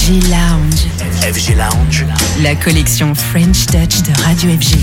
FG Lounge. FG Lounge. La collection French Touch de Radio FG.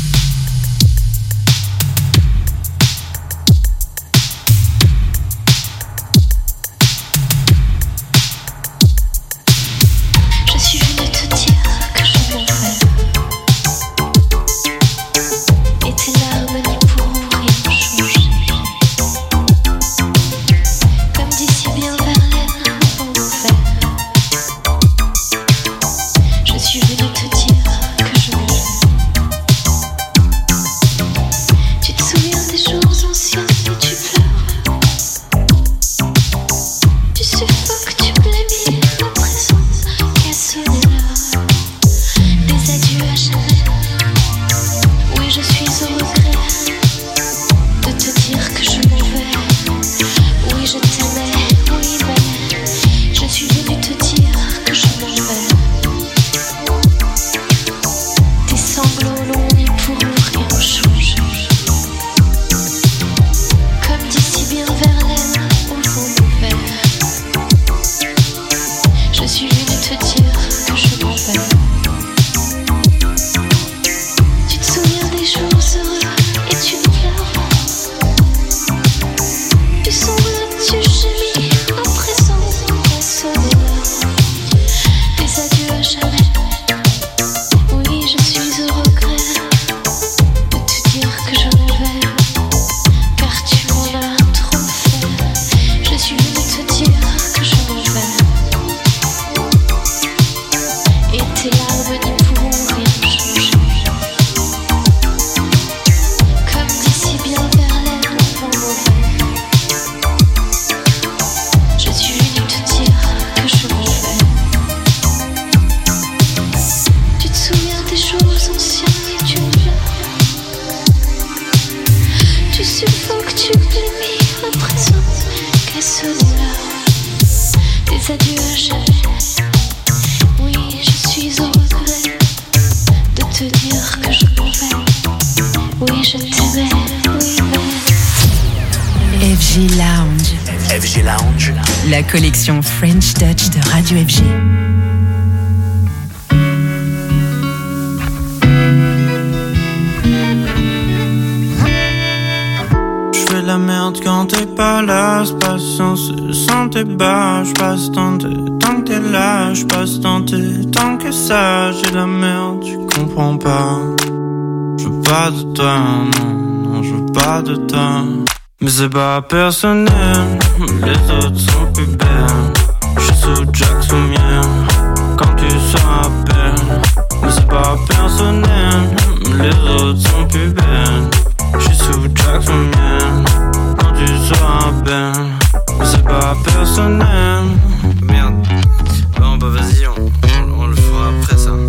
FG Lounge. La collection French Touch de Radio FG. J'fais la merde quand t'es pas là, j'passe sans tes bas, j'passe tant que t'es là, j'passe tant que ça, j'ai la merde, tu comprends pas. J'veux pas de toi, non, j'veux pas de toi. Mais c'est pas personnel, les autres sont plus belles. J'suis sous Jack sous mienne, quand tu seras belle. Mais c'est pas personnel, les autres sont plus belles. J'suis sous Jack sous mienne, quand tu seras belle. Mais c'est pas personnel. Merde, bon bah vas-y, on le fera après ça.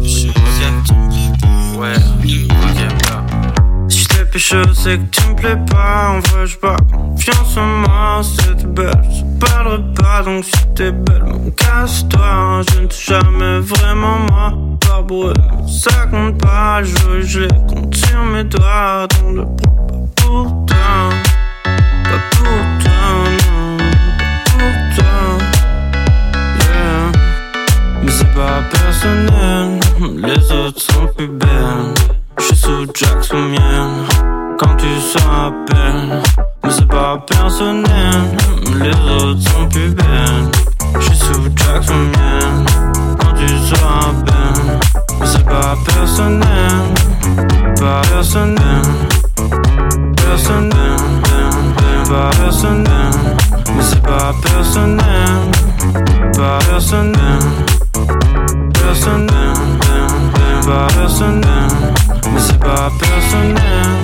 Ok. Ouais, ok, bah. Si t'es pécho, c'est que tu me plais pas. En vrai, j'ai pas confiance en moi. Si t'es belle, je parlerai pas. Donc si t'es belle, mon casse-toi. Je ne suis jamais vraiment moi. Par bruit, ça compte pas. Je les compte sur mes doigts. Donc ne prends pas pour toi. Pas pour toi, non. Pas pour toi. Yeah. Mais c'est pas personnel. Les autres sont plus belles. J'suis sous Jack sous mienne, quand tu seras belle. Mais c'est pas personnel, les autres sont plus belles. J'suis sous Jack sous mienne, quand tu seras belle. Mais c'est pas personnel, pas personnel. Personnel, pas personnel. Mais c'est pas personnel, pas personnel. Personnel, pas personnel. Mais c'est pas personnel.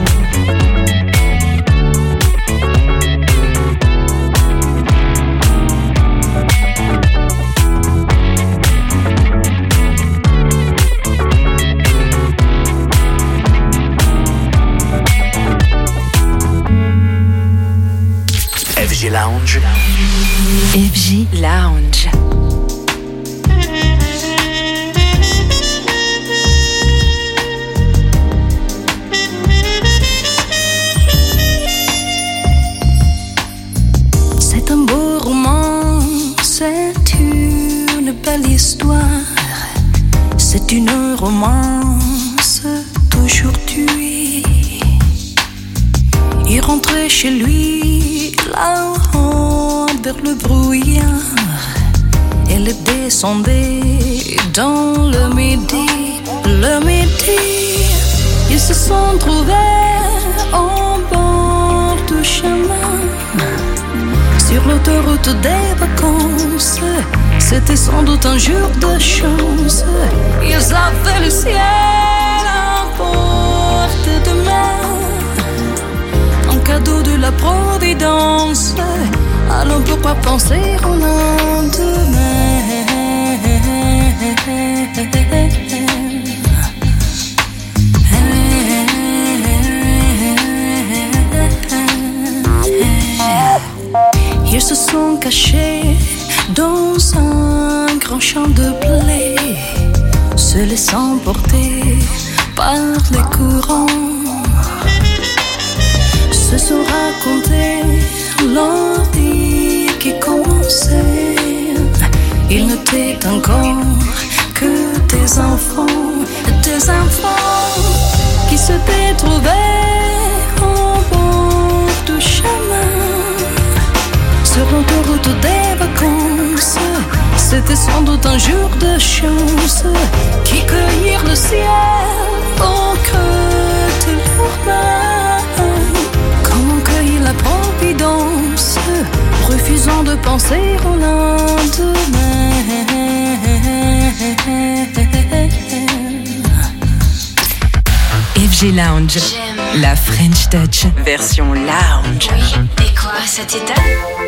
FG Lounge. FG Lounge. belle histoire, c'est une romance d'aujourd'hui. Il rentrait chez lui là-haut vers le brouillard. Elle descendait dans le midi. Ils se sont trouvés au bord du chemin. Sur l'autoroute des vacances, c'était sans doute un jour de chance. Ils avaient le ciel à portée de main, un cadeau de la Providence. Alors pourquoi penser au lendemain? Ils se sont cachés dans un grand champ de blé, se laissant porter par les courants. Se sont racontés leur vie qui commençait. Ils n'étaient encore que des enfants qui s'étaient trouvés au bord du chemin. Sur l'autoroute des vacances, c'était sans doute un jour de chance, qui cueillirent le ciel au creux de leurs mains, comme on cueille la providence, refusant de penser au lendemain. FG Lounge, la French Touch, version lounge. Oui, et quoi, ça t'étonne?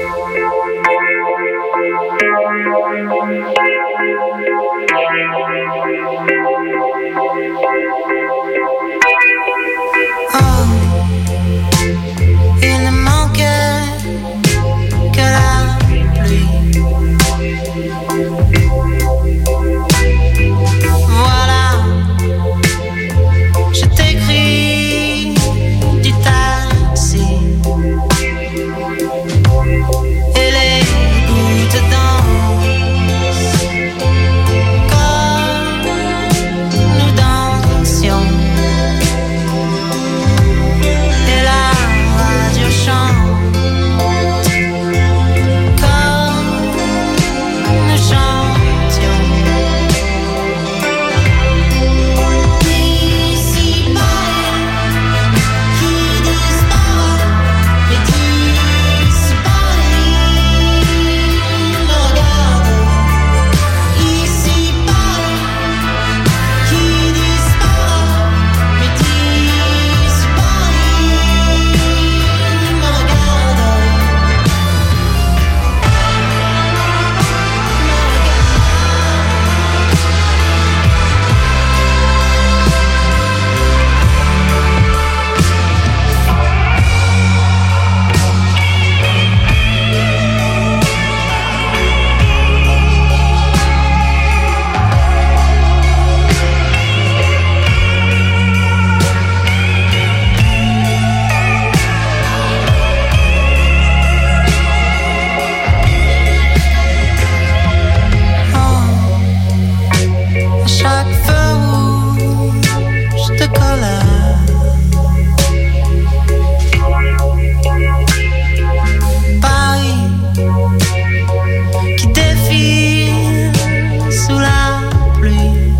Il ne manquait que la pluie. Voilà, je t'écris du taxi et les gouttes dansent comme nous dansions. Et la radio chante comme nous chantions. Ici Paris qui disparaît, mais d'ici Paris me regarde. Ici Paris qui disparaît, mais d'ici Paris me regarde. À chaque feu rouge de colère, Paris qui défile sous la pluie.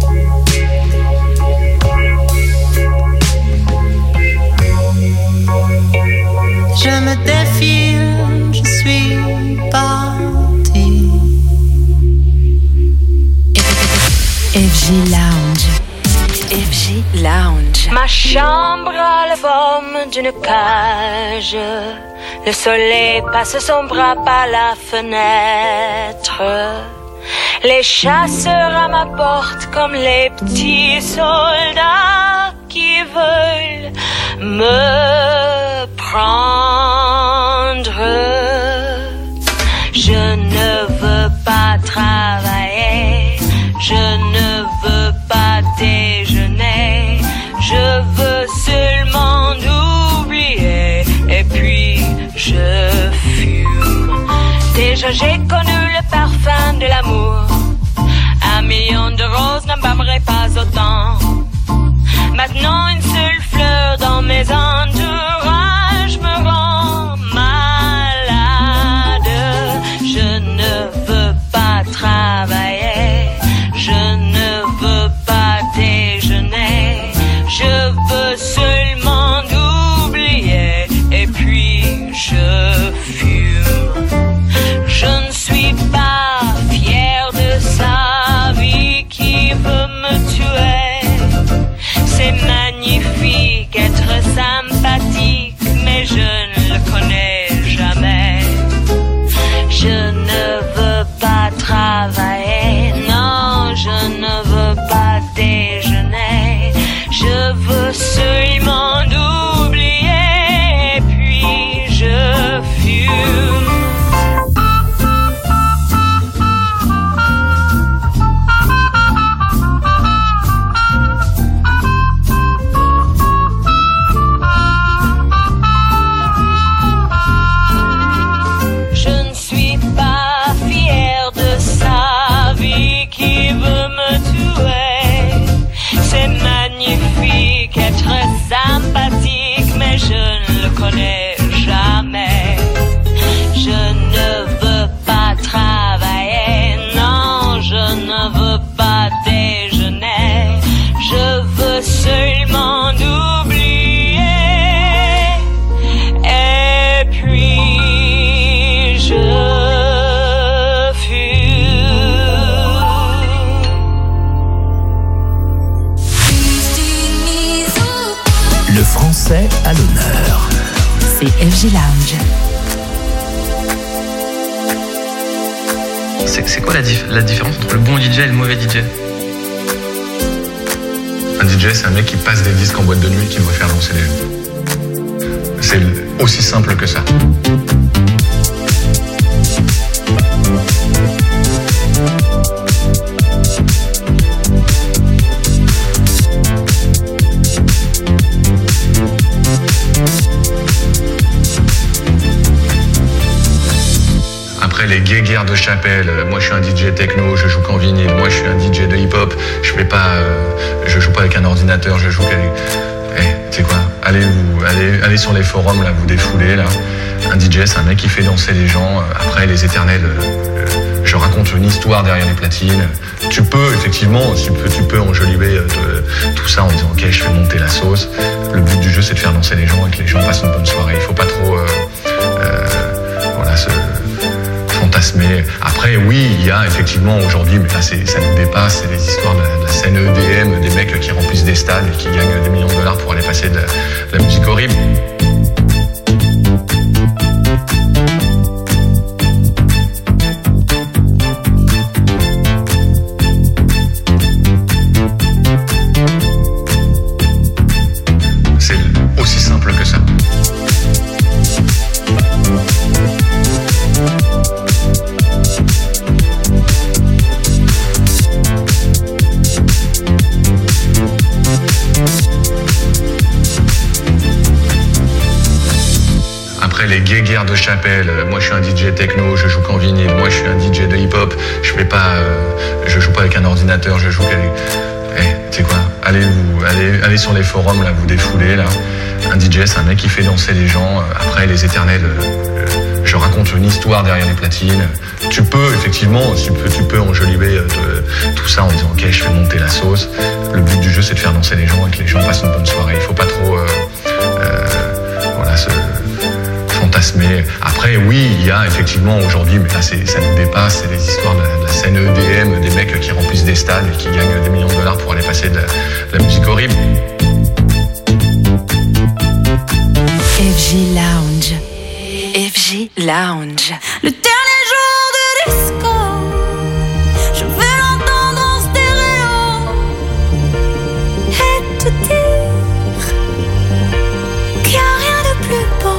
Je me défile, je suis partie. FG Lounge. FG Lounge. Ma chambre a la forme d'une cage. Le soleil passe son bras par la fenêtre. Les chasseurs à ma porte comme les petits soldats qui veulent me prendre. Je ne veux pas travailler, je ne veux pas déjeuner, je veux seulement oublier et puis je fume. Déjà j'ai connu le parfum de l'amour, Maintenant une seule fleur dans mes entourages me rend malade. Je ne veux pas travailler, je ne veux pas déjeuner, je veux seulement oublier et puis je fume. Je ne suis pas fière de sa vie qui veut me tuer. C'est magnifique être sympathique, mais je ne le connais jamais. Je ne veux pas travailler, non, je ne veux pas déjeuner. Je veux seulement oublier, puis je fume. Je ne suis pas fière de sa vie qui veut me tuer. C'est magnifique être sympathique, mais je ne le connais jamais. Je ne veux pas travailler, non, je ne veux pas déjeuner. Je veux seulement oublier, et puis je Le français à l'honneur. C'est FG Lounge. C'est quoi la différence entre le bon DJ et le mauvais DJ? Un DJ, c'est un mec qui passe des disques en boîte de nuit et qui veut faire danser les gens. C'est aussi simple que ça. Après les guéguerres de chapelle, moi je suis un DJ techno, je joue qu'en vinyle, moi je suis un DJ de hip-hop, je joue pas avec un ordinateur, je joue qu'avec... tu sais quoi, allez sur les forums, là, vous défoulez, là. Un DJ, c'est un mec qui fait danser les gens. Après, les éternels, je raconte une histoire derrière les platines. Tu peux, effectivement, tu peux enjoliver tout ça en disant, ok, je fais monter la sauce. Le but du jeu, c'est de faire danser les gens et que les gens passent une bonne soirée. Il faut pas trop, se fantasmer. Après, oui, il y a effectivement aujourd'hui, mais là, ça nous dépasse, c'est les histoires de la scène EDM, des mecs qui remplissent des stades et qui gagnent des millions de dollars pour aller passer de la musique horrible. C'est aussi simple que ça. Après les guéguerres de chapelle, moi je suis un DJ techno, je joue qu'en vinyle, moi je suis un DJ de hip-hop, je joue pas avec un ordinateur, je joue qu'avec... tu sais quoi, allez sur les forums, là, vous défoulez, là. Un DJ, c'est un mec qui fait danser les gens. Après, les éternels, je raconte une histoire derrière les platines. Tu peux, effectivement, tu peux enjoliver tout ça en disant, ok, je fais monter la sauce. Le but du jeu, c'est de faire danser les gens et que les gens passent une bonne soirée. Il faut pas trop, se fantasmer. Après, oui, il y a effectivement aujourd'hui, mais là, ça nous dépasse, c'est les histoires de la scène EDM, des mecs qui remplissent des stades et qui gagnent des millions de dollars pour aller passer de la musique horrible. FG Lounge. FG Lounge. Le dernier jour de disco, je veux l'entendre en stéréo et te dire qu'il n'y a rien de plus beau.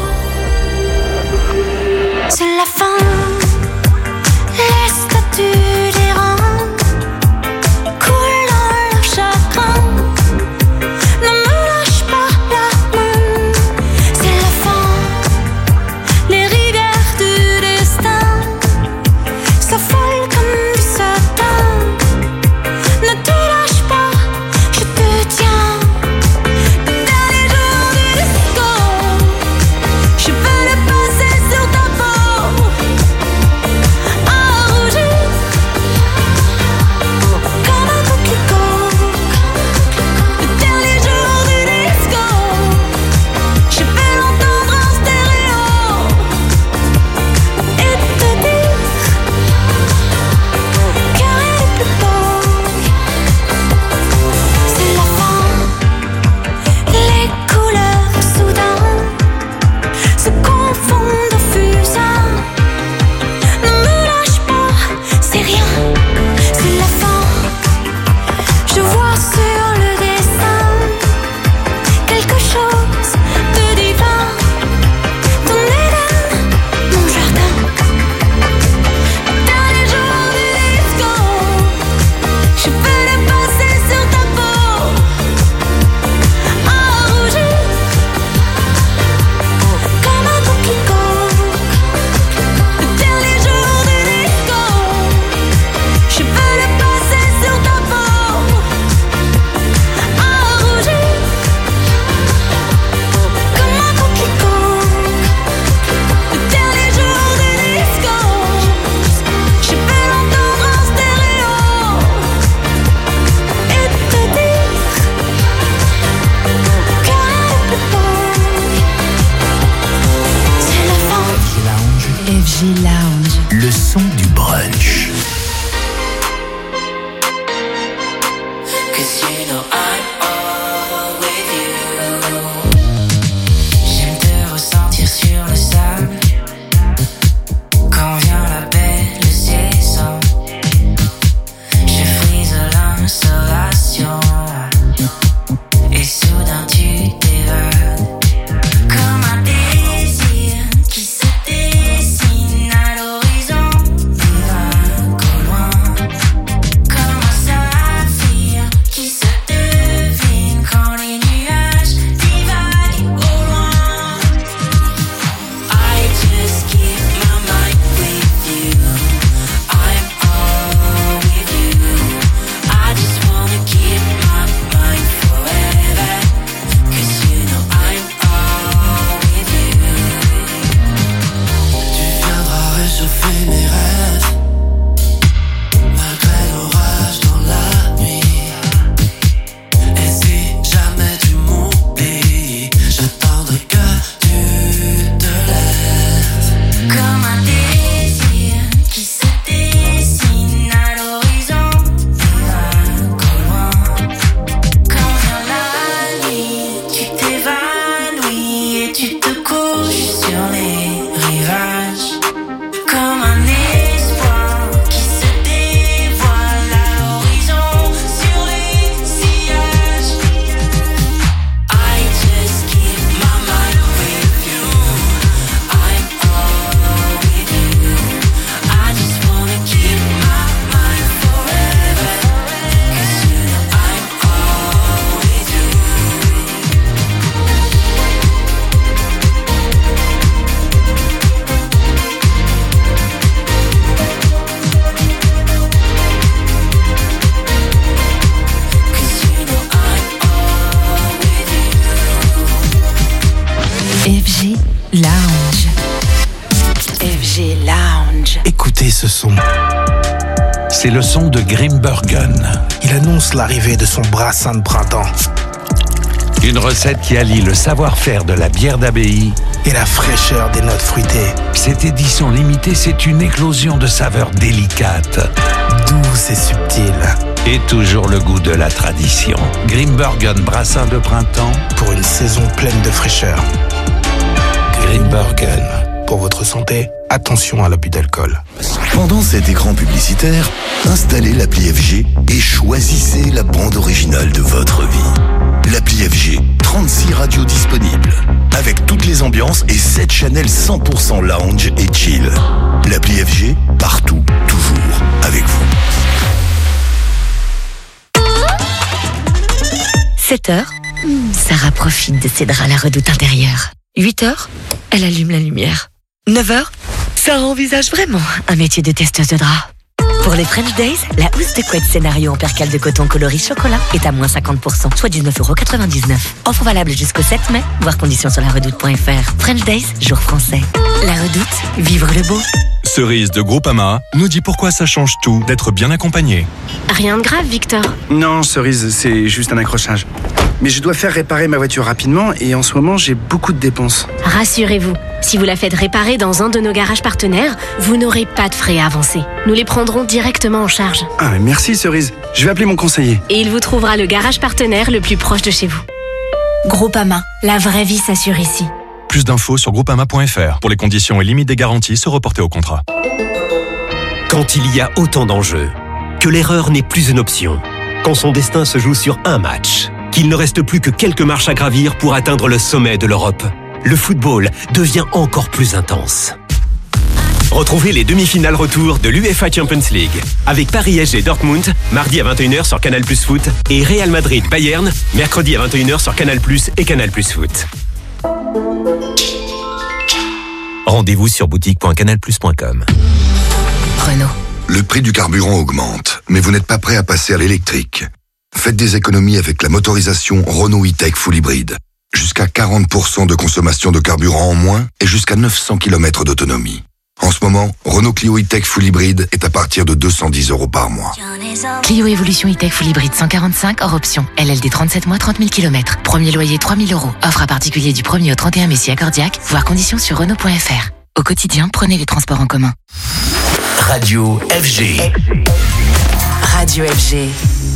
C'est la fin, les statues des rangs coulent dans leur chagrin. Ne me lâche pas la main. C'est la fin, les rivières du destin Lounge. Le son du brunch. J'aime te ressentir sur le sable. Quand vient la belle saison, je frise l'insolation. Et soudain tu t'évades. Comme un désir qui se dessine à l'horizon. Vague au loin. Comme un saphir qui se devine quand les nuages divaguent au loin. I just keep my mind with you. I'm all with you. I just wanna keep my mind forever. 'Cause you know I'm all with you. Tu viendras réchauffer mes rêves, malgré l'orage dans la nuit. Et si jamais tu m'oublies, j'attendrai que tu te lèves. Comme un désir qui se dessine à l'horizon. Vague au loin. Quand vient la nuit, tu t'évanouis et tu te couches sur les rivages. Comme un espoir qui se dévoile à l'horizon sur les sillages. I just keep my mind with you. I'm all with you. I just wanna keep my mind forever. 'Cause you know I'm all with you. Cause you know I'm all with you. FG Lounge. FG Lounge. Écoutez ce son. C'est le son de Grimbergen. Il annonce l'arrivée de son brassin de printemps Une recette qui allie le savoir-faire de la bière d'abbaye. et la fraîcheur des notes fruitées. Cette édition limitée, c'est une éclosion de saveurs délicates. Douce et subtile. Et toujours le goût de la tradition. Grimbergen brassin de printemps. Pour une saison pleine de fraîcheur. Grimbergen. Pour votre santé, attention à l'abus d'alcool. Pendant cet écran publicitaire, installez l'appli FG et choisissez la bande originale de votre vie. L'appli FG, 36 radios disponibles, avec toutes les ambiances et 7 channels 100% lounge et chill. L'appli FG, partout, toujours, avec vous. 7h, Sarah profite de ses draps à la redoute intérieure. 8h, elle allume la lumière. 9h, Sarah envisage vraiment un métier de testeuse de draps. Pour les French Days, la housse de couette scénario en percale de coton coloris chocolat est à moins 50%, soit 19,99€. Offre valable jusqu'au 7 mai, voir conditions sur laredoute.fr. French Days, jour français. La Redoute, vivre le beau. Cerise de Groupama nous dit pourquoi ça change tout d'être bien accompagné. Rien de grave, Victor. Non, Cerise, c'est juste un accrochage. Mais je dois faire réparer ma voiture rapidement et en ce moment, j'ai beaucoup de dépenses. Rassurez-vous, si vous la faites réparer dans un de nos garages partenaires, vous n'aurez pas de frais à avancer. Nous les prendrons directement en charge. Ah, mais merci Cerise. Je vais appeler mon conseiller. Et il vous trouvera le garage partenaire le plus proche de chez vous. Groupama, la vraie vie s'assure ici. Plus d'infos sur groupama.fr. Pour les conditions et limites des garanties, se reporter au contrat. Quand il y a autant d'enjeux, que l'erreur n'est plus une option, quand son destin se joue sur un match, qu'il ne reste plus que quelques marches à gravir pour atteindre le sommet de l'Europe, le football devient encore plus intense. Retrouvez les demi-finales retour de l'UEFA Champions League avec Paris-SG Dortmund, mardi à 21h sur Canal+ Foot et Real Madrid-Bayern, mercredi à 21h sur Canal+ et Canal+ Foot. Rendez-vous sur boutique.canalplus.com. Renault. Le prix du carburant augmente, mais vous n'êtes pas prêt à passer à l'électrique. Faites des économies avec la motorisation Renault E-Tech Full Hybrid. Jusqu'à 40% de consommation de carburant en moins et jusqu'à 900 km d'autonomie. En ce moment, Renault Clio E-Tech Full Hybrid est à partir de 210€ par mois. Clio Evolution E-Tech Full Hybrid 145 hors option. LLD 37 mois, 30 000 km. Premier loyer 3 000€. Offre à particulier du 1er au 31 mai si accordiaque. Voir conditions sur Renault.fr. Au quotidien, prenez les transports en commun. Radio FG. Radio FG.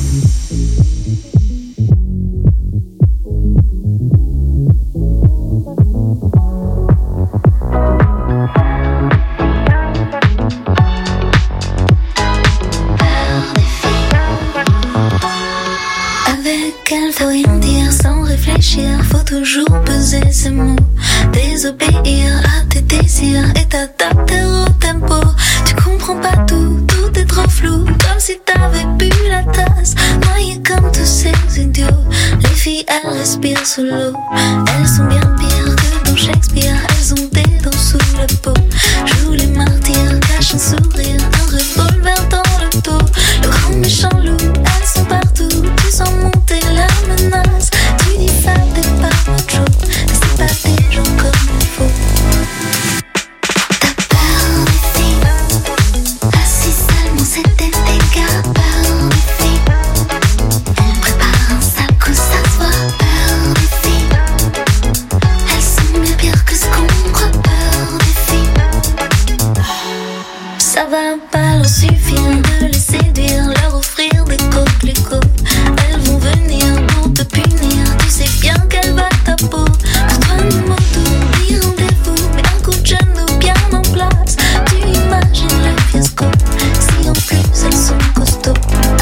Avec elle, faut rien dire sans réfléchir. Faut toujours peser ses mots. Désobéir à tes désirs et t'adapter au tempo. Tu comprends pas tout, tout est trop flou. Comme si t'avais bu la tasse, noyé comme tous ces idiots. Les filles, elles respirent sous l'eau. Elles sont bien pires que dans Shakespeare. Elles ont des dents sous la peau. Jouent les martyrs, cachent un sourire, un revolver dans le dos. Le grand méchant loup, elles sont partout. Tu sens monter la menace. Tu dis ça, t'es pas macho, mais c'est pas des gens comme il faut. T'as peur des filles, assis seulement c'était des gars. Peur des filles, elles préparent un sale coup, ça se voit. Peur des filles, elles sont mieux pires que ce qu'on croit. Peur des filles, ça va pas leur suffire de les séduire, leur offrir des coquelicots. Elles vont venir pour te punir, tu sais bien qu'elle va ta peau. Pour toi, le mot doux, dit rendez-vous, mais un coup de genou bien en place. Tu imagines le fiasco, si en plus elles sont costauds.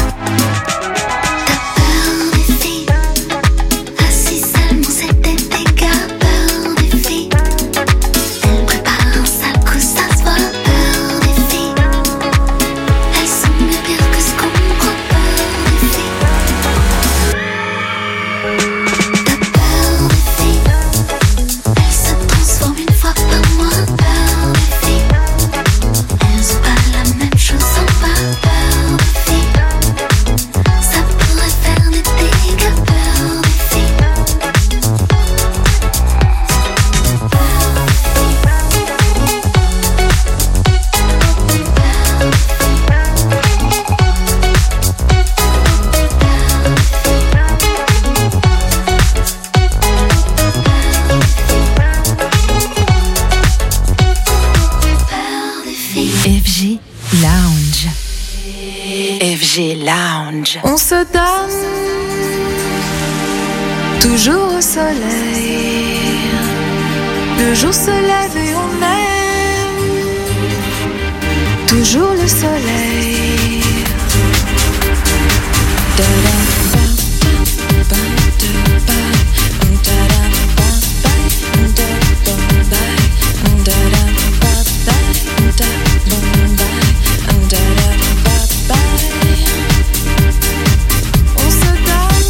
T'as peur des filles, assis seulement c'était des gars. Peur des filles, elles préparent un sale coup, ça se voit. Peur des filles, elles sont mieux pires que ce qu'on croit. Peur des filles, t'as peur des filles, elles se transforment une fois par mois. Peur des filles, elles ont pas la même chose en bas. Peur des filles, ça pourrait faire des dégâts. Peur des filles, FG Lounge. FG Lounge. on se donne toujours au soleil. Le jour se lève et on aime toujours le soleil. On se donne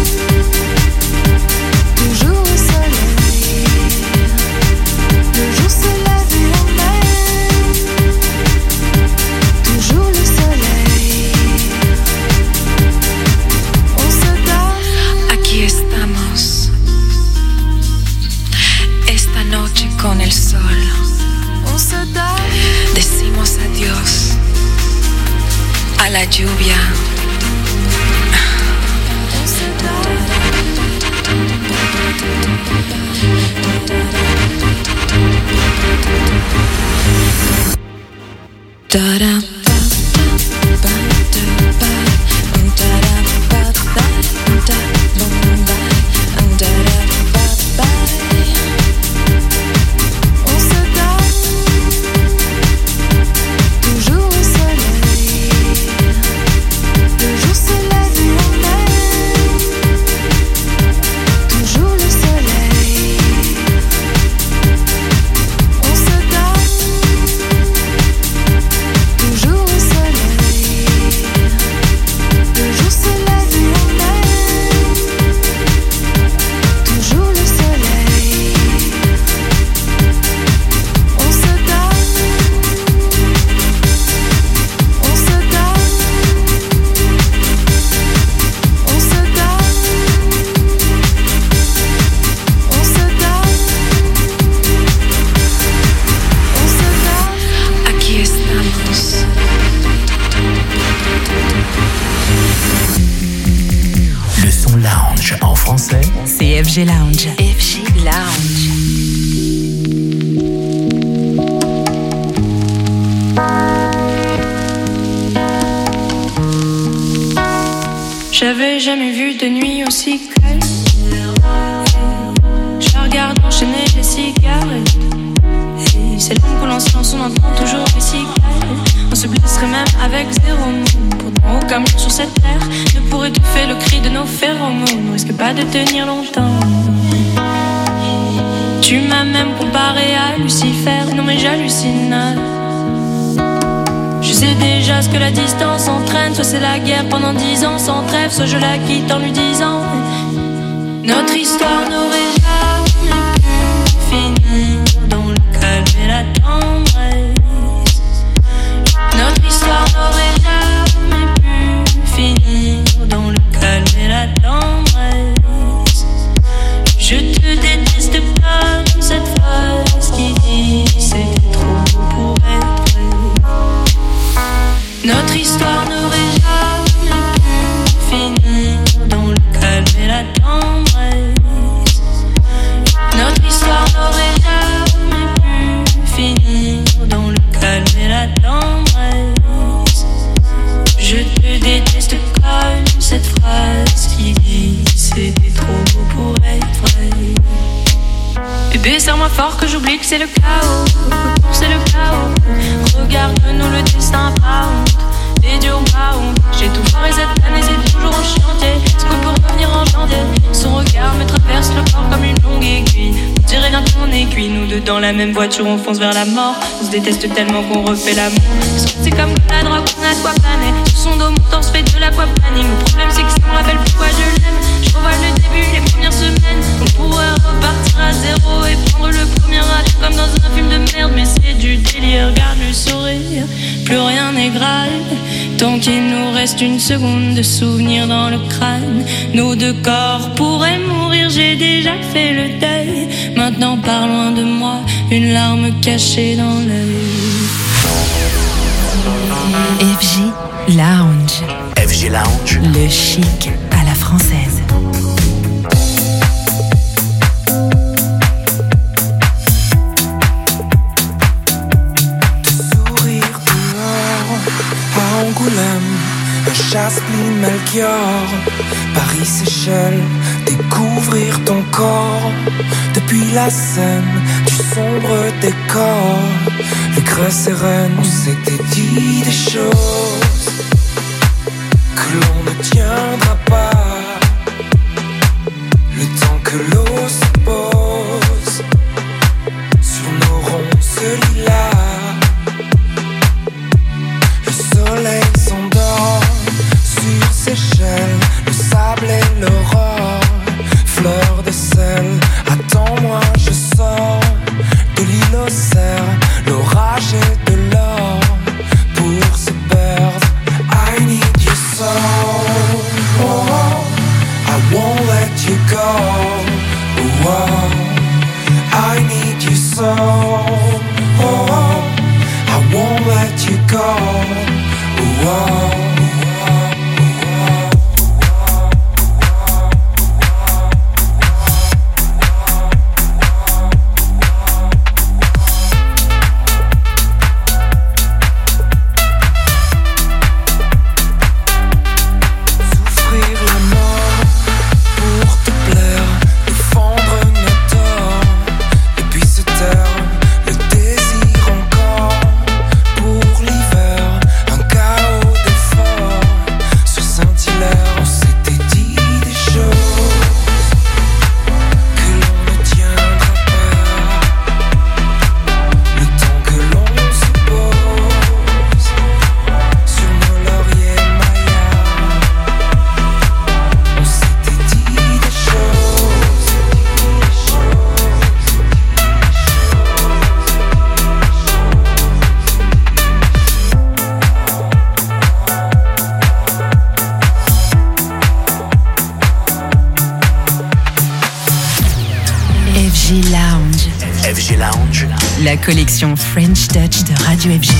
toujours au soleil. Le jour se lève et on aime toujours le soleil. On se donne. Aquí estamos, esta noche con el sol. On se donne. Decimos adiós a la lluvia. On se donne. Ta-da. On se donne toujours au soleil. Le jour se lève et on aime toujours le soleil. On se donne toujours au soleil. Le jour se lève et on aime toujours le soleil. On se donne. On se donne. On se donne. On se donne. On se donne. Aquí estamos. Le son lounge en français. C'est FG Lounge. FG Lounge. J'avais jamais vu de nuit aussi calme. Je la regarde enchaîner les cigarettes. Et c'est long que l'on silence, on entend toujours les cigales. On se blesserait même avec zéro mot. Pourtant aucun mot sur cette terre ne pourrait étouffer le cri de nos phéromones. On risque pas de tenir longtemps. Tu m'as même comparé à Lucifer. Non mais j'hallucine. Je sais déjà ce que la distance entraîne. Soit c'est la guerre pendant 10 ans sans trêve, soit je la quitte en lui disant notre histoire n'aurait jamais pu finir dans le calme et la tendresse. Notre histoire n'aurait jamais pu finir dans le calme et la tendresse. Je te déteste comme cette phrase qui dit c'était trop beau pour être vrai. Notre histoire n'aurait jamais pu finir dans le calme et la tendresse. Notre histoire n'aurait jamais pu finir dans le calme et la tendresse. Je te déteste comme cette phrase qui dit c'était trop beau pour être vrai. Bébé, serre-moi fort que j'oublie que c'est le chaos. C'est le chaos. Regarde-nous, le destin pas honte. Les dieux ont pas honte. J'ai tout foiré cette année, c'est toujours en chantier. Est-ce qu'on peut revenir en janvier? Son regard me traverse le corps comme une longue aiguille. On dirait bien qu'on est cuit. Nous deux dans la même voiture, on fonce vers la mort. On se déteste tellement qu'on refait l'amour. C'est comme la drogue, on a quoi planer. Sur son dos, mon torse fait de l'aquaplaning. Le problème, c'est que ça me rappelle pourquoi je l'aime. Je revois le début, les premières semaines. On pourrait repartir à zéro et prendre le premier avion comme dans un film de merde. Mais c'est du délire, regarde le sourire. Plus rien n'est grave tant qu'il nous reste une seconde de souvenir dans le crâne. Nos deux corps pourraient mourir, j'ai déjà fait le deuil. Maintenant pars loin de moi, une larme cachée dans l'œil. FG Lounge. FG Lounge. Le chic à la française. Un Chaspline, Melchior, Paris, Seychelles, découvrir ton corps. Depuis la scène du sombre décor, les creux sereines, on s'était dit des choses que l'on ne tiendra pas. Le temps que l'eau se pose sur nos ronces lilas. Le soleil s'endort sur Seychelles, le sable et l'aurore, fleur de sel. Attends-moi, je sors de l'île aux cerfs, l'orage et de l'or pour se perdre. I need you so, oh, oh. I won't let you go, oh, oh. I need you so, oh, oh. I won't let you go, oh, oh. FG Lounge, la collection French Touch de Radio FG.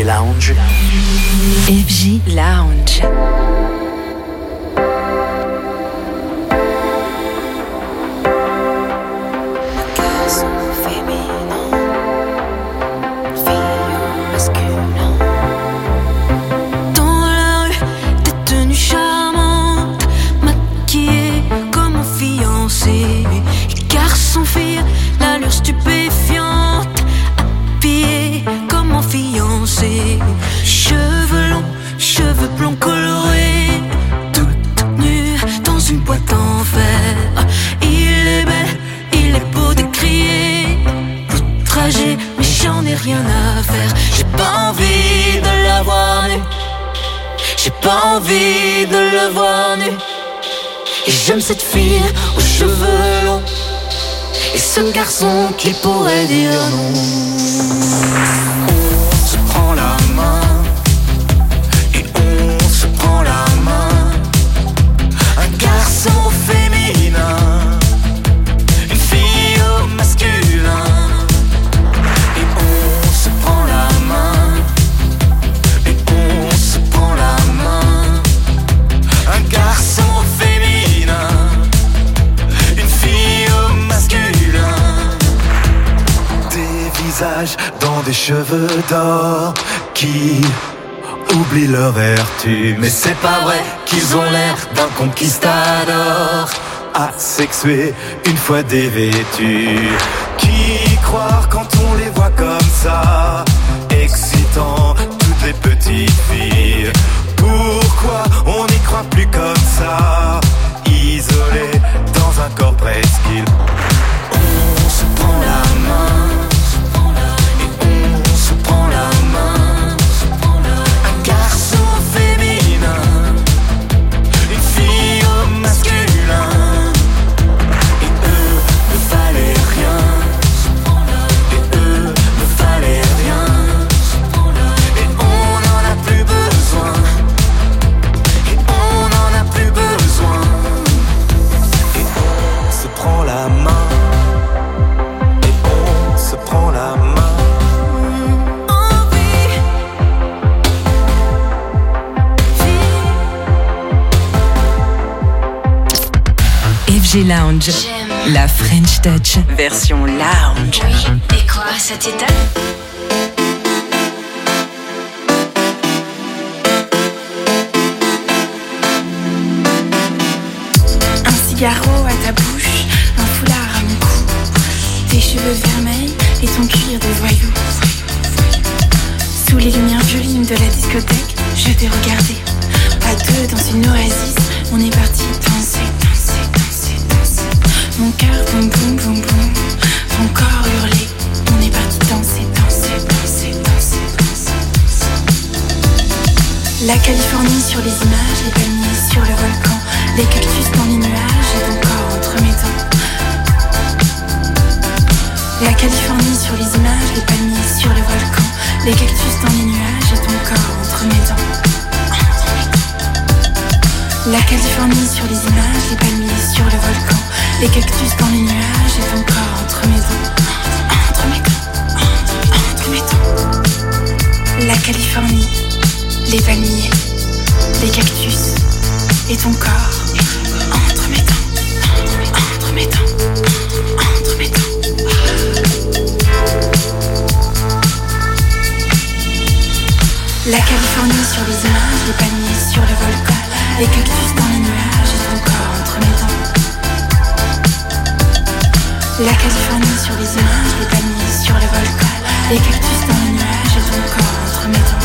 FG Lounge. FG Lounge. Garçon, fille, l'allure stupéfiante, habillé comme mon fiancé. Cheveux longs, cheveux blonds colorés, toute nue dans une boîte en fer. Il est bel, il est beau de crier, outragé, mais j'en ai rien à faire. J'ai pas envie de la voir nue, j'ai pas envie de le voir nu. Et j'aime cette fille aux cheveux longs et ce garçon qui pourrait dire non. On se prend la main et on se prend la main. Un garçon féminin, une fille au masculin. Et on se prend la main et on se prend la main. Un garçon féminin, une fille au masculin. Des visages dans des cheveux d'or qui oublient leur vertu. Mais c'est pas vrai qu'ils ont l'air d'un conquistador asexué une fois dévêtus. Qui croire quand on les voit comme ça, excitant toutes les petites filles? Pourquoi on n'y croit plus comme ça, isolé dans un corps presqu'île? On se prend la main et on se prend la main. Un garçon féminin, une fille au masculin. Et eux ne valaient rien, et eux ne valaient rien. Et on n'en a plus besoin, et on n'en a plus besoin. Et on se prend la main, et on se prend la main. FG Lounge, la French Touch, version lounge. Oui, et quoi, ça t'étonne? Un cigaro à ta bouche, un foulard à mon cou, tes cheveux vermeils et ton cuir de voyou. Sous les lumières violines de la discothèque, je t'ai regardé. À deux dans une oasis, on est parti danser, danser, danser, danser. Mon cœur boum boum boum boum, ton corps hurlé. On est parti danser, danser, danser, danser, danser, danser. La Californie sur les images, les palmiers sur le volcan, les cactus dans les nuages et ton corps entre mes dents. La Californie sur les images, les palmiers sur le volcan, les cactus dans les nuages et ton corps entre mes dents. La Californie sur les images, les palmiers sur le volcan, les cactus dans les nuages et ton corps entre mes dents. Entre mes dents, entre mes dents. La Californie, les palmiers, les cactus et ton corps entre mes dents, entre mes dents, entre mes dents. La Californie sur les images, les palmiers sur le volcan, les cactus dans les nuages et ton corps entre mes dents. La Californie sur les images, les palmiers sur le volcan, les cactus dans les nuages et ton corps entre mes dents.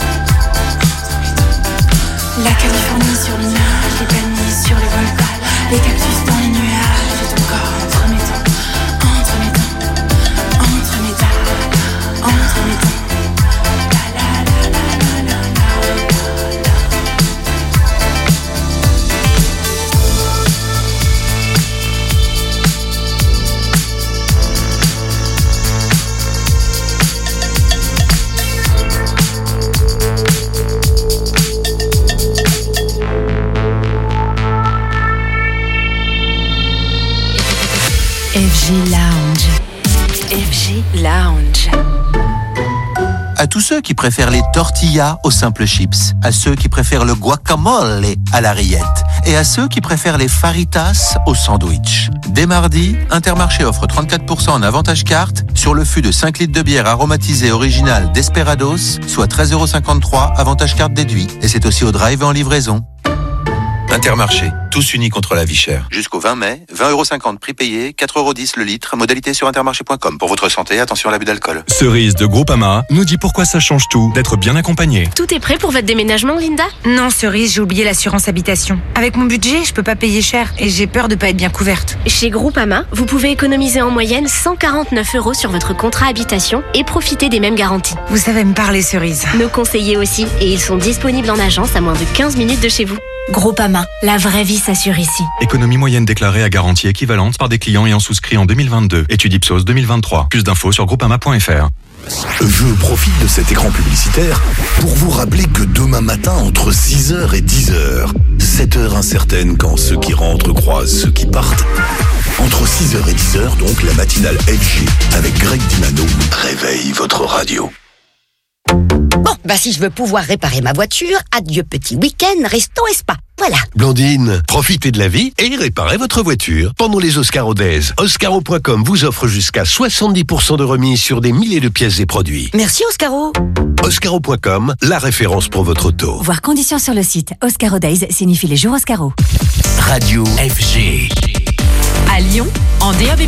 La Californie sur les nuages, les palmiers sur le volcan, les cactus dans les nuages et ton corps entre mes dents. Entre mes dents, entre mes dents, entre mes dents. À tous ceux qui préfèrent les tortillas aux simples chips, à ceux qui préfèrent le guacamole à la rillette et à ceux qui préfèrent les faritas au sandwich. Dès mardi, Intermarché offre 34% en avantage carte sur le fût de 5 litres de bière aromatisée originale Desperados, soit 13,53 € avantage carte déduit. Et c'est aussi au drive et en livraison. Intermarché, tous unis contre la vie chère. Jusqu'au 20 mai, 20,50 € prix payé, 4,10 € le litre, modalité sur intermarché.com. Pour votre santé, attention à l'abus d'alcool. Cerise de Groupama nous dit pourquoi ça change tout d'être bien accompagné. Tout est prêt pour votre déménagement, Linda? Non, Cerise, j'ai oublié l'assurance habitation. Avec mon budget, je peux pas payer cher et j'ai peur de pas être bien couverte. Chez Groupama, vous pouvez économiser en moyenne 149 € sur votre contrat habitation et profiter des mêmes garanties. Vous savez me parler, Cerise. Nos conseillers aussi, et ils sont disponibles en agence à moins de 15 minutes de chez vous. Groupama, la vraie vie s'assure ici. Économie moyenne déclarée à garantie équivalente par des clients ayant souscrit en 2022. Étude Ipsos 2023. Plus d'infos sur groupama.fr. Je profite de cet écran publicitaire pour vous rappeler que demain matin, entre 6h et 10h, cette heure incertaine quand ceux qui rentrent croisent ceux qui partent, entre 6h et 10h, donc la matinale FG avec Greg Dimano réveille votre radio. Bon, si je veux pouvoir réparer ma voiture, adieu petit week-end, resto et spa. Voilà. Blandine, profitez de la vie et réparez votre voiture. Pendant les Oscaro Days, Oscaro.com vous offre jusqu'à 70% de remise sur des milliers de pièces et produits. Merci Oscaro. Oscaro.com, la référence pour votre auto. Voir conditions sur le site. Oscaro Days signifie les jours Oscaro. Radio FG. À Lyon, en DAB+.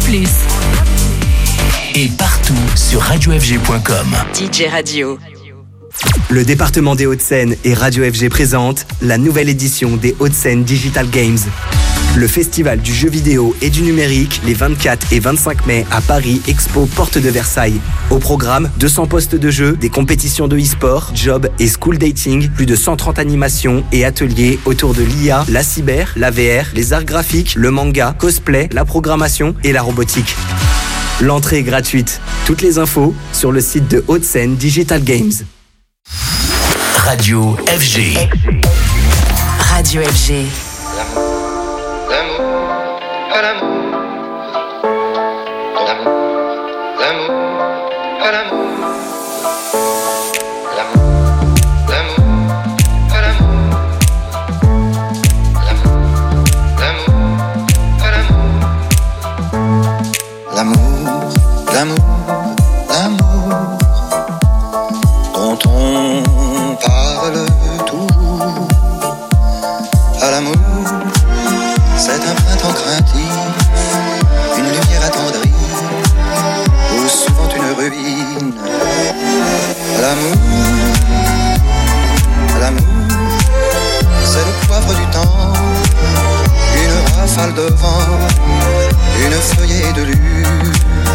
Et partout sur radiofg.com. DJ Radio. Le département des Hauts-de-Seine et Radio FG présente la nouvelle édition des Hauts-de-Seine Digital Games. Le festival du jeu vidéo et du numérique les 24 et 25 mai à Paris Expo Porte de Versailles. Au programme, 200 postes de jeu, des compétitions de e-sport, job et school dating, plus de 130 animations et ateliers autour de l'IA, la cyber, la VR, les arts graphiques, le manga, cosplay, la programmation et la robotique. L'entrée est gratuite. Toutes les infos sur le site de Hauts-de-Seine Digital Games. Radio FG. Radio FG. L'amour dont on parle toujours. À l'amour, c'est un printemps craintif, une lumière attendrie, ou souvent une ruine. L'amour, c'est le poivre du temps, une rafale de vent, une feuillée de lune.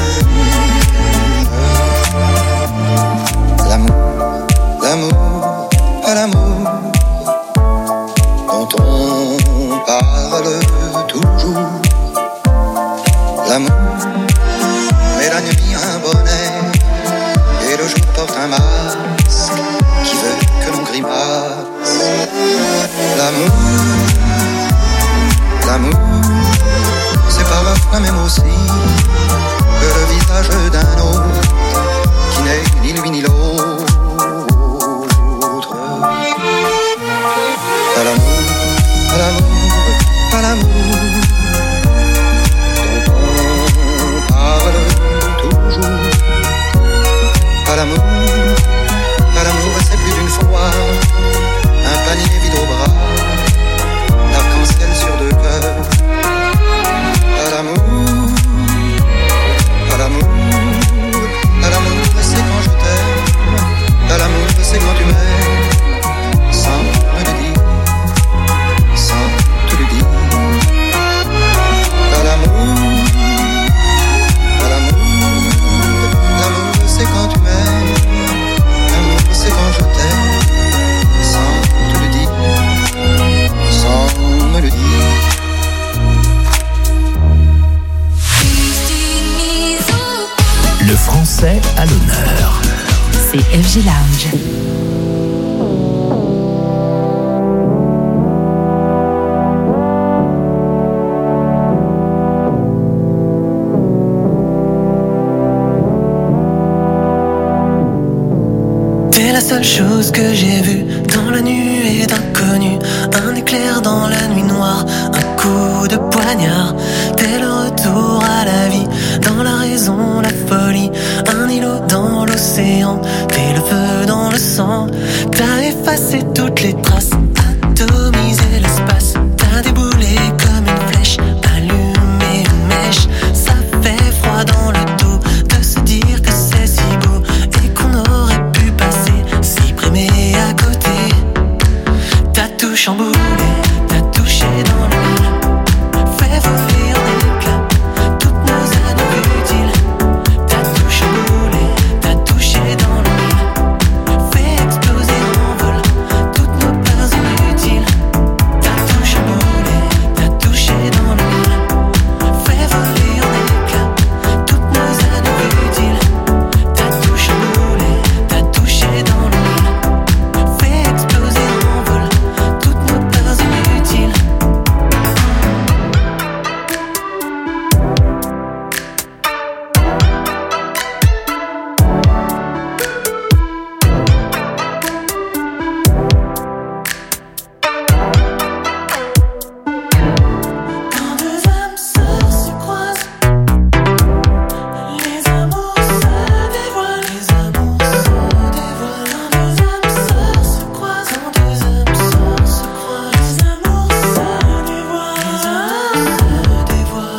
L'amour, pas l'amour dont on parle toujours. L'amour met la nuit un bonnet et le jour porte un masque qui veut que l'on grimace. L'amour, c'est parfois même aussi que le visage d'un autre qui n'est ni lui ni l'autre. Pas l'amour dont on parle toujours. Pas l'amour, c'est plus d'une fois un panier vide au bras, l'arc-en-ciel sur deux cœurs. Pas l'amour, c'est quand je t'aime. Pas l'amour, c'est quand tu m'aimes, sans me le dire. L'amour c'est quand tu m'aimes, l'amour c'est quand je t'aime, sans te le dire, sans me le dire. Le français à l'honneur. C'est FG Lounge. T'es la seule chose que j'ai vue dans la nuée d'inconnus. Un éclair dans la nuit noire, un coup de poignard. T'es le retour à la vie, dans la raison, la folie. Un îlot dans l'océan, t'es le feu dans le sang. T'as effacé toutes les traces, atomisé l'espace. T'as déboulé comme une flèche, allumé une mèche. Ça fait froid dans le dos de se dire que c'est si beau et qu'on aurait pu passer si près mais à côté. T'as tout chamboulé, t'as touché dans le mille, fait voler en éclats toutes nos années utiles. T'as tout chamboulé, t'as touché dans le mille, fait exploser en vol toutes nos peurs inutiles. T'as tout chamboulé, t'as touché dans le mille, fait voler en éclats toutes nos années utiles. T'as tout chamboulé, t'as touché dans le mille, fait exploser en vol toutes nos peurs inutiles. Quand deux âmes sœurs se croisent, les amours se dévoilent, les amours se dévoilent. Quand deux âmes sœurs se croisent, quand deux âmes sœurs se croisent, les amours se dévoilent, les amours se dévoilent.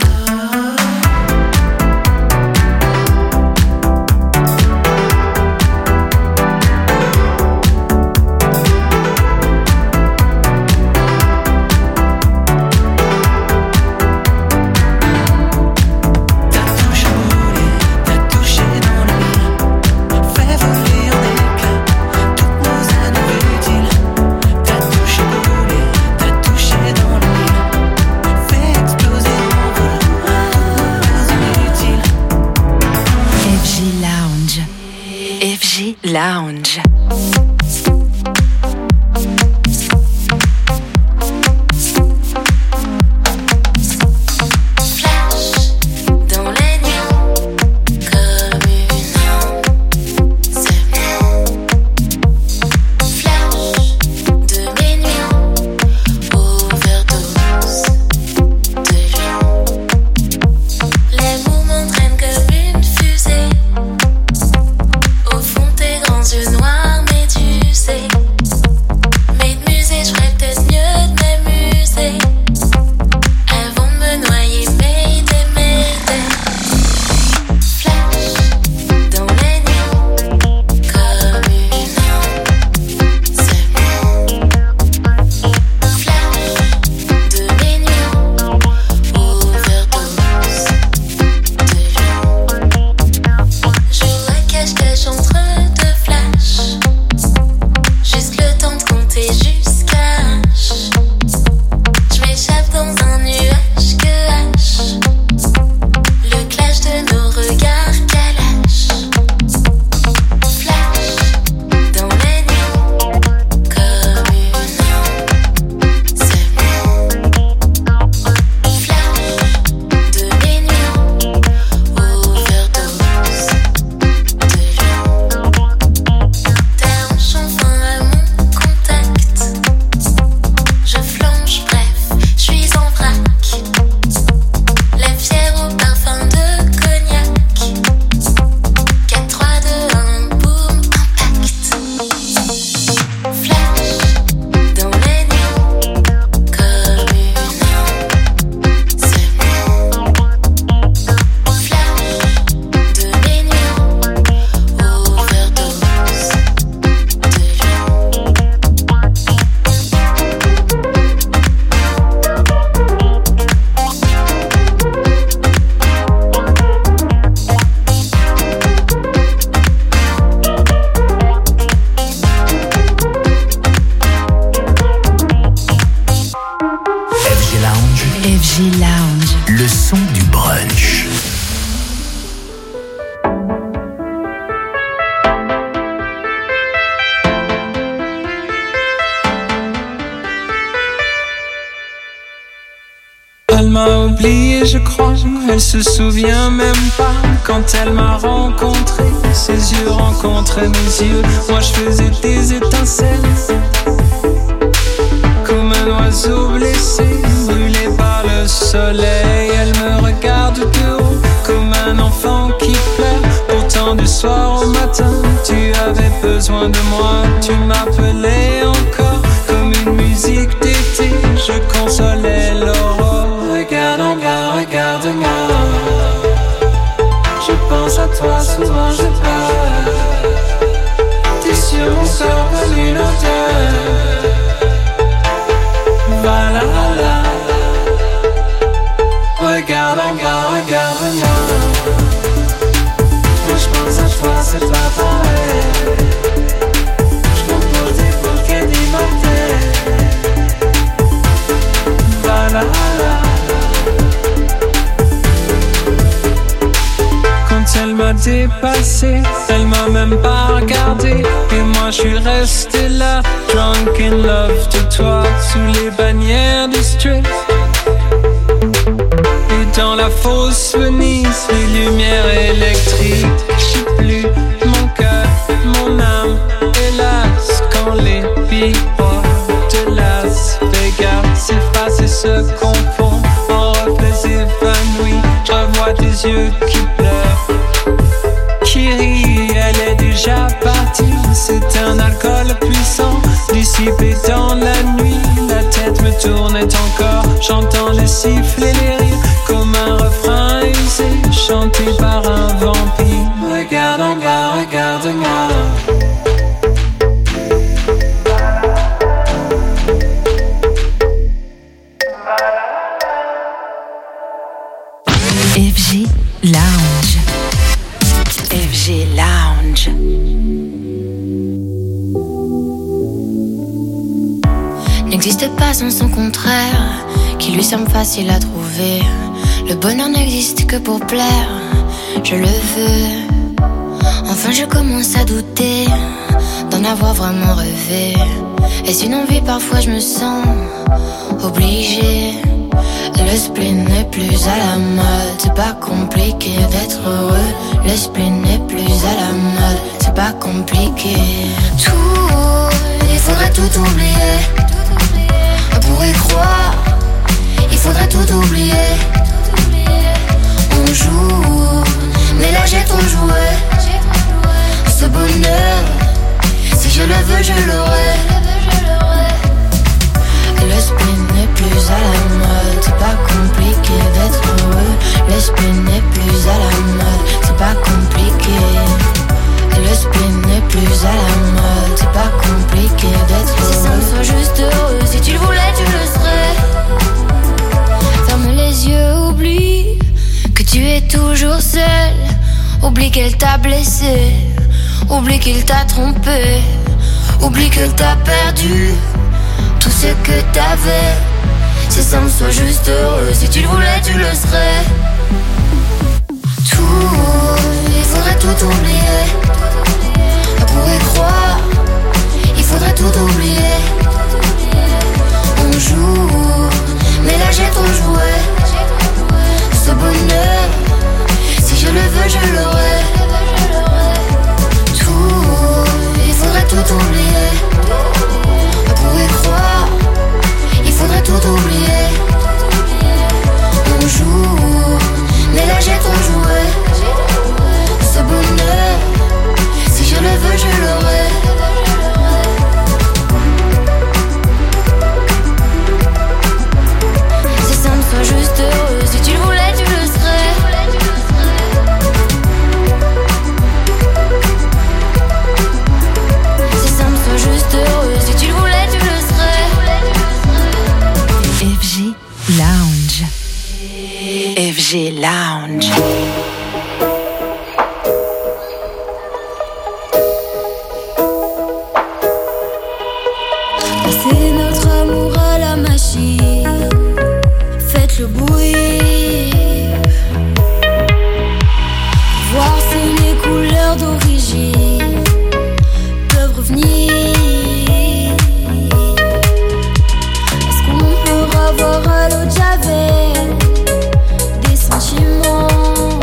T'as touché dans le mille, fait voler en éclats toutes nos années utiles. T'as tout chamboulé, t'as touché dans le mille, fait exploser en vol toutes nos peurs inutiles. FG Lounge. FG Lounge. Dans les nuits, comme une âme s'aime. Flash de mes nuits, overdose de vie. Les mots m'entraînent comme une fusée. Au fond tes grands yeux noirs médusés. Mais de musée, je ferais peut-être mieux de m'amuser. Avant de me noyer, Mayday, Mayday. Flash dans les nuits, comme une âme s'aime. Flash de mes nuits, overdose de vie. Je vois cache-cache entre deux flashs. Juste le temps de compter jusqu'à H. Je m'échappe dans un nuage que H. Le clash de nos regards calache. Flash dans les nuits, comme une âme s'aime. Flash de mes nuits, overdose de vie. T'arranges enfin à mon contact. Je flanche, bref, je suis en vrac. La fière au parfum de cognac. 4, 3, 2, 1, boum, impact. Flash dans les nuits, comme une âme s'aime. Flash de mes nuits, overdose de vie. FG Lounge, FG Lounge. le son du brunch. Elle m'a oublié, je crois. Elle se souvient même pas quand elle m'a rencontré. ses yeux rencontraient mes yeux. Moi je faisais des étincelles, comme un oiseau blessé, brûlé par le soleil. Elle me regarde de haut, comme un enfant qui pleure. Pourtant du soir au matin, tu avais besoin de moi. Tu m'appelais encore, comme une musique d'été. Je consolais l'aurore. Regarde-moi, regarde-moi. Je pense à toi, souvent je pleure. Tes yeux mon corps comme une odeur. Voilà, voilà. Regarde-moi, regarde-moi. Quand je pense à toi, c'est pas pareil. Je compose des bouquets d'immortels. Voilà, voilà. Elle m'a dépassé, elle m'a même pas regardé. Et moi je suis resté là, drunk in love de toi, sous les bannières du street. Et dans la fausse Venise, les lumières électriques. J'sais plus mon cœur, mon âme, hélas. Quand les people de Las Vegas s'effacent et se confondent en reflets évanouis, je revois tes yeux qui pleurent, qui rit, elle est déjà partie. C'est un alcool puissant, dissipé dans la nuit. La tête me tournait encore, j'entends les siffler, les rires, comme un refrain usé, chanté par un vampire. Regarde-moi, regarde-moi. FG Lounge. FG Lounge. N'existe pas sans son contraire, qui lui semble facile à trouver. Le bonheur n'existe que pour plaire, je le veux. Enfin je commence à douter d'en avoir vraiment rêvé. Est-ce une envie? Parfois je me sens obligée. Le spleen n'est plus à la mode, c'est pas compliqué d'être heureux. Le spleen n'est plus à la mode, c'est pas compliqué. Tout, il faudrait tout oublier. On pourrait croire, il faudrait tout oublier. On joue, mais là j'ai ton jouet. Ce bonheur, si je le veux, je l'aurai. Le spleen n'est plus à la mode, c'est pas compliqué d'être heureux. Le spleen n'est plus à la mode, c'est pas compliqué. Le spleen n'est plus à la mode, c'est pas compliqué d'être heureux. Si ça me soit juste heureux, si tu le voulais, tu le serais. Ferme les yeux, oublie que tu es toujours seul. Oublie qu'elle t'a blessé, oublie qu'il t'a trompé, oublie que t'a perdu tout ce que t'avais. Si ça me soit juste heureux, si tu le voulais, tu le serais. Tout, il faudrait tout oublier. On pourrait croire, il faudrait tout oublier. On joue, mais là j'ai ton jouet. Ce bonheur, si je le veux, je l'aurai. Tout, il faudrait tout oublier. On pourrait croire, il faudrait tout oublier. On joue, mais là j'ai ton jouet. Ce bonheur, si je le veux, je l'aurai. Si ça me soit juste heureux, si tu le voulais, tu le serais. Si ça me soit juste heureux, si tu le voulais, tu le serais. FG Lounge. FG Lounge. C'est notre amour à la machine. Faites-le bouillir. Voir si les couleurs d'origine peuvent revenir. Est-ce qu'on peut revoir à l'eau de Javel des sentiments?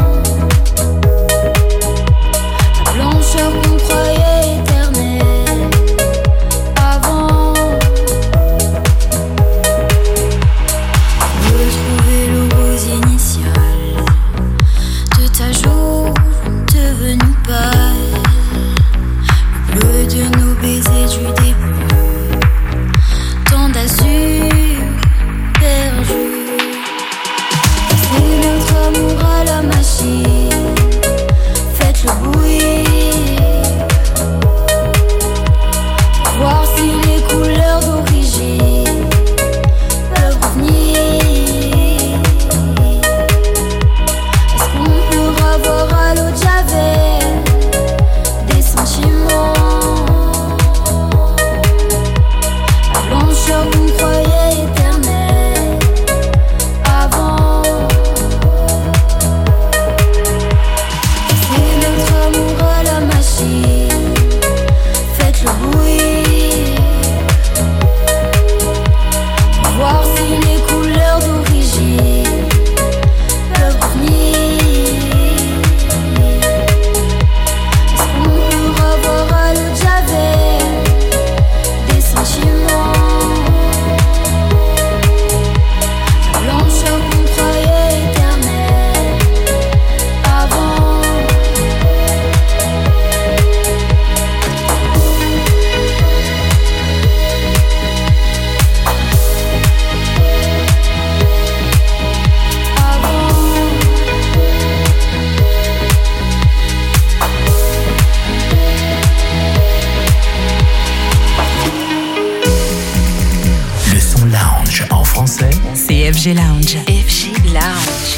En français, c'est FG Lounge. FG Lounge.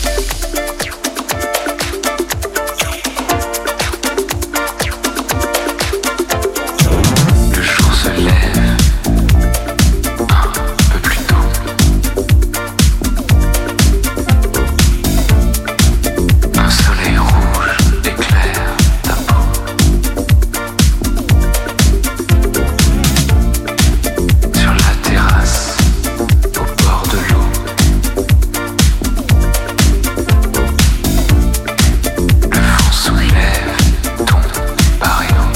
Le jour se lève un peu plus tôt. Un soleil rouge éclaire ta peau. Sur la terrasse, au bord de l'eau. Le vent soulève ton paréo.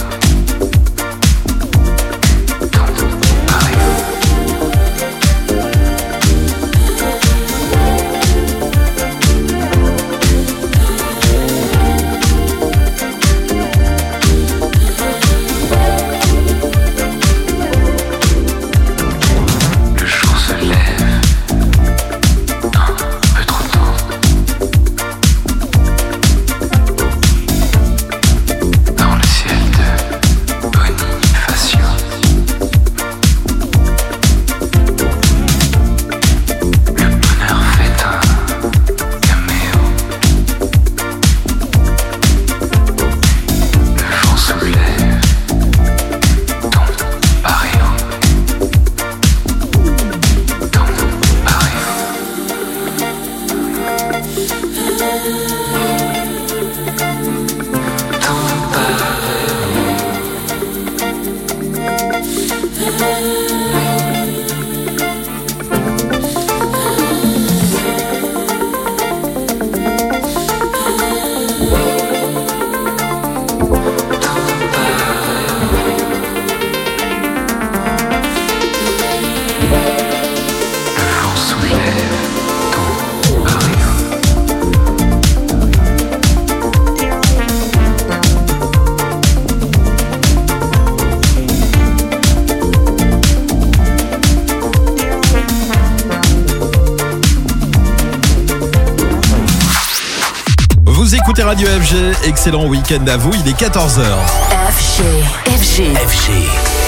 Le jour se lève un peu trop tôt. Dans le ciel de Bonifacio, le bonheur fait un caméo. Le vent soulève ton paréo. Le vent soulève ton paréo. Vous écoutez Radio FG, excellent week-end à vous, il est 14h. FG. FG.